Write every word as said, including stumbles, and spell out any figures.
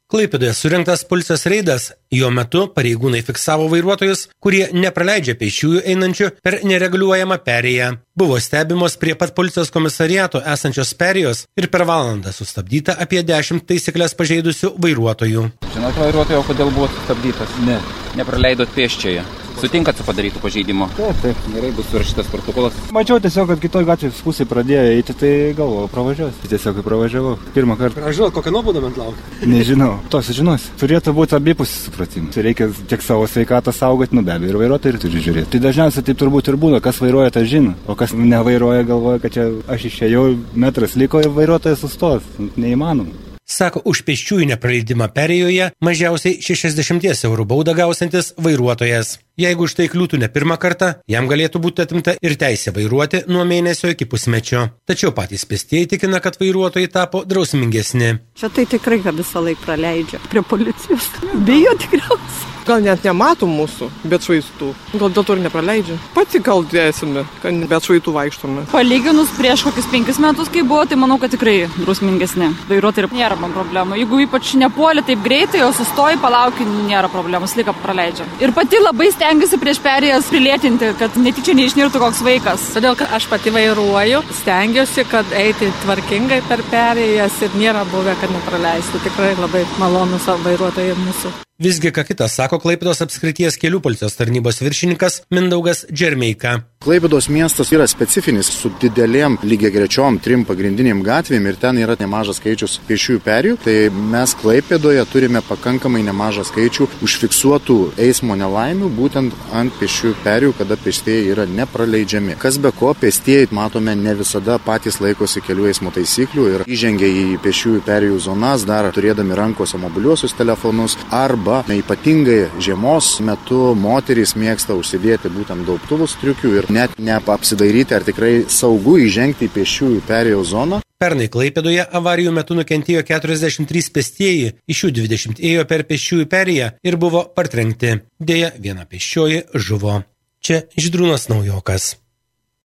Klaipėdoje surinktas policijos reidas, jo metu pareigūnai fiksavo vairuotojus, kurie nepraleidžia pėsčiųjų einančių per nereguliuojamą perėją. Buvo stebimos prie pat policijos komisariato esančios perėjos ir per valandą sustabdyta apie dešimt taisyklės pažeidusių vairuotojų. Žinot, vairuotojo, kodėl buvo sustabdytas? Ne. Nepraleidot pėsčiąją. Sutinkat su padarytų pažeidimo? Taip, taip. Gerai, bus surašytas protokolas. Mačiau tiesiog, kad kitoj gatvės pusėje pradėjo eiti, tai galvojau, pravažiuos. Tiesiog pravažiavau. Pirmą kartą. Ar žinot, kokią nuobaudą man laukia? Nežinau. To sužinos. Turėtų būti abipusis supratimas. Reikia tiek savo sveikatą saugoti, nu be abejo, ir vairuotojai turi žiūrėti. Tai dažniausiai taip turbūt ir būna, kas vairuoja, tas žino. O kas nevairuoja, galvoja, kad čia aš išėjau, metras liko ir vairuotojas sustos. Neįmanoma. Sako, už pėsčiųjų nepraleidimą perėjoje mažiausiai šešiasdešimt eurų baudą gausantis vairuotojas. Jeigu už tai kliūtų ne pirmą kartą, jam galėtų būti atimta ir teisė vairuoti nuo mėnesio iki pusmečio. Tačiau patys pėstieji tikina, kad vairuotojai tapo drausmingesni. Čia tai tikrai, kad visą laiką praleidžia prie policijos. Bijo tikriausiai. Gal net nemato mūsų, bet švaistų. Gal dėl to ir nepraleidžia. Pati gal dėsime, kad bet švaitų vaikštome. Palyginus prieš kokius penkis metus, kai buvo, tai manau, kad tikrai drausmingesni. Vairuotojai nėra man problemų. Jeigu ypač nepuoli taip greitai, o sustoji, palauki, nėra problemų, slika praleidžia. Ir pati labai stengiuosi prieš perėjas prilėtinti, kad netyčia neišnirtų koks vaikas. Todėl, kad aš pati vairuoju, stengiuosi, kad eiti tvarkingai per perėjas ir nėra buvę, kad nepraleistų. Tikrai labai malonus vairuotojai mūsų. Visgi, ką kitas sako Klaipėdos apskrities kelių policijos tarnybos viršininkas Mindaugas Džermeika. Klaipėdos miestas yra specifinis su didelėm lygiagrečiom trim pagrindinėm gatvėm ir ten yra nemažas skaičius pėsčiųjų perėjų. Tai mes Klaipėdoje turime pakankamai nemažą skaičių užfiksuotų eismo nelaimių būtent ant pėsčiųjų perėjų, kada pėstieji yra nepraleidžiami. Kas be ko, pėstieji, matome, ne visada patys laikosi kelių eismo taisyklių ir įžengia į pėsčiųjų perėjų zonas, dar turėdami rankose mobiliuosius telefonus, arba ypatingai žiemos metu moterys mėgsta užsidėti būtent gaubtuvus striukių ir net neapsidairyti, ar tikrai saugu įžengti į pėsčiųjų perėjų zoną. Pernai Klaipėdoje avarijų metu nukentėjo keturiasdešimt trys pėstieji, iš jų dvidešimt ėjo per pėsčiųjų perėją ir buvo partrenkti. Deja, viena pėsčioji žuvo. Čia Žydrūnas Naujokas.